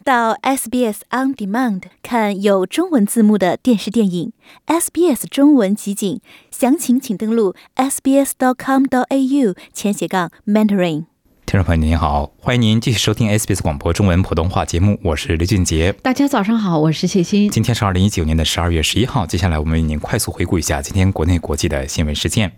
到 SBS On Demand 看有中文字幕的电视电影 SBS 中文集锦，详情请登录 sbs.com.au/Mandarin。 听众朋友您好，欢迎您继续收听 SBS 广播中文普通话节目，我是刘俊杰。 大家早上好，我是谢欣。 今天是2019年12月11号，接下来我们为您快速回顾一下今天国内国际的新闻事件。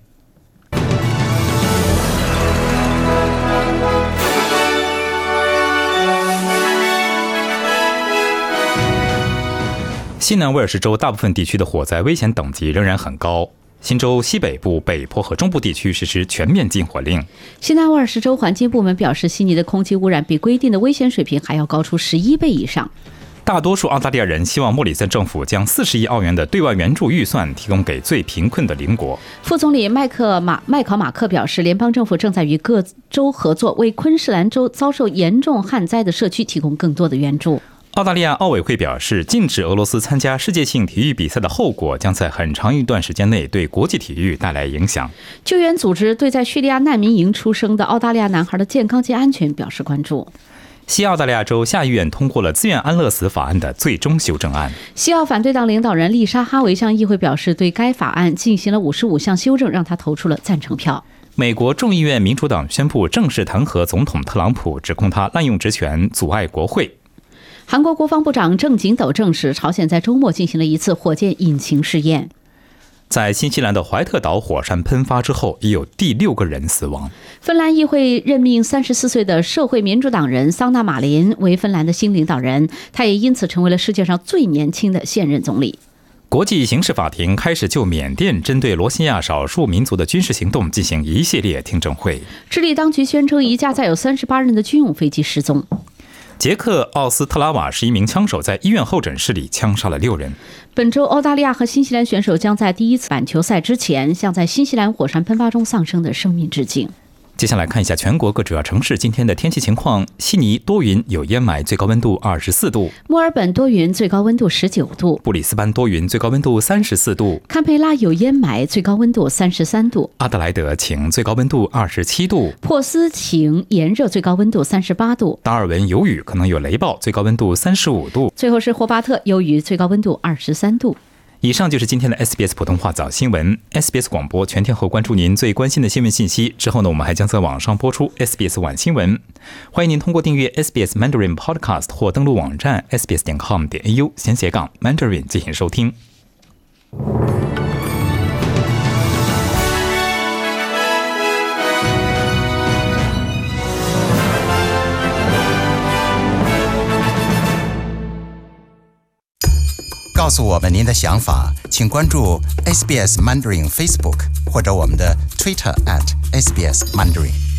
西南威尔士州大部分地区的火灾危险等级仍然很高，新州西北部、北坡和中部地区实施全面禁火令。 西南威尔士州环境部门表示，悉尼的空气污染比规定的危险水平还要高出11倍以上。 大多数澳大利亚人希望莫里森政府将40亿澳元的对外援助预算提供给最贫困的邻国。 副总理麦考马克表示，联邦政府正在与各州合作，为昆士兰州遭受严重旱灾的社区提供更多的援助。 澳大利亚奥委会表示，禁止俄罗斯参加世界性体育比赛的后果将在很长一段时间内对国际体育带来影响。 救援组织对在叙利亚难民营出生的澳大利亚男孩的健康及安全表示关注。 西澳大利亚州下议院通过了自愿安乐死法案的最终修正案。 西澳反对党领导人丽莎哈维向议会表示，对该法案进行了55项修正，让他投出了赞成票。 美国众议院民主党宣布正式弹劾总统特朗普，指控他滥用职权阻碍国会。 韩国国防部长郑景斗证实，朝鲜在周末进行了一次火箭引擎试验。 在新西兰的怀特岛火山喷发之后，已有第6个人死亡。 芬兰议会任命34岁的社会民主党人桑纳马林为芬兰的新领导人，他也因此成为了世界上最年轻的现任总理。 国际刑事法庭开始就缅甸针对罗兴亚少数民族的军事行动进行一系列听证会。 智利当局宣称一架载有38人的军用飞机失踪。 捷克奥斯特拉瓦11名枪手在医院候诊室里枪杀了6人。 本周澳大利亚和新西兰选手将在第一次板球赛之前向在新西兰火山喷发中丧生的生命致敬。 接下来看一下全国各主要城市今天的天气情况。悉尼多云有烟霾，最高温度24度； 墨尔本多云，最高温度19度； 布里斯班多云，最高温度34度； 堪培拉有烟霾，最高温度33度； 阿德莱德晴，最高温度27度； 珀斯晴炎热，最高温度38度； 达尔文有雨，可能有雷暴，最高温度35度； 最后是霍巴特有雨，最高温度23度。 以上就是今天的 SBS 普通话早新闻。SBS 广播全天候关注您最关心的新闻信息。之后呢，我们还将在网上播出 SBS 晚新闻。欢迎您通过订阅 SBS Mandarin Podcast 或登录网站 sbs.com.au/Mandarin 进行收听。 告诉我们您的想法，请关注 SBS Mandarin Facebook 或者我们的 Twitter @SBS Mandarin。